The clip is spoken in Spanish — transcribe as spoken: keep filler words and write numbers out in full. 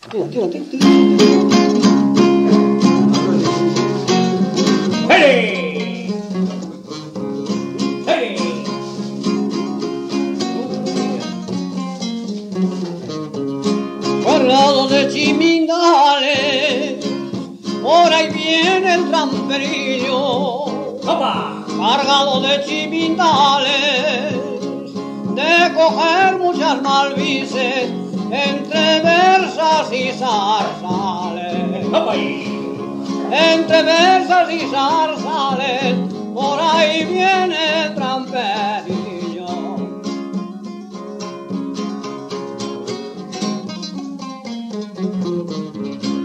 ¡Hey! ¡Hey! Cargado de chimindales, por ahí viene el tramperillo. ¡Opa! Cargado de chimindales, de coger muchas malvices, entre versas y zarzales. ¡Opa! Entre versas y zarzales, por ahí viene el tramperillo.